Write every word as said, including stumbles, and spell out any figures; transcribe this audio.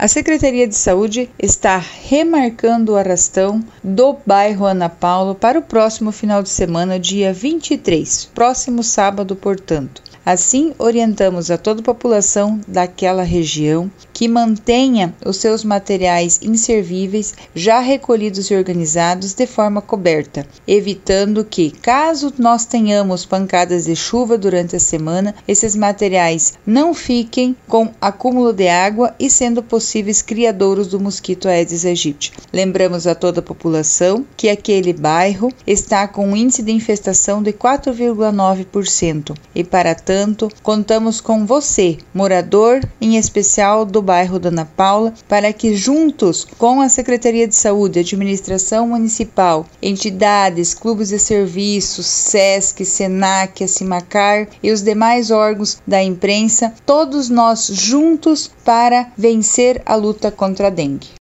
A Secretaria de Saúde está remarcando o arrastão do bairro Ana Paula para o próximo final de semana, dia vinte e três, próximo sábado, portanto. Assim, orientamos a toda a população daquela região que mantenha os seus materiais inservíveis já recolhidos e organizados de forma coberta, evitando que, caso nós tenhamos pancadas de chuva durante a semana, esses materiais não fiquem com acúmulo de água e sendo possíveis criadouros do mosquito Aedes aegypti. Lembramos a toda a população que aquele bairro está com um índice de infestação de quatro vírgula nove por cento e, para tanto, contamos com você, morador, em especial do bairro da Ana Paula, para que juntos com a Secretaria de Saúde, Administração Municipal, entidades, clubes de serviços, SESC, SENAC, ACIMACAR e os demais órgãos da imprensa, todos nós juntos para vencer a luta contra a dengue.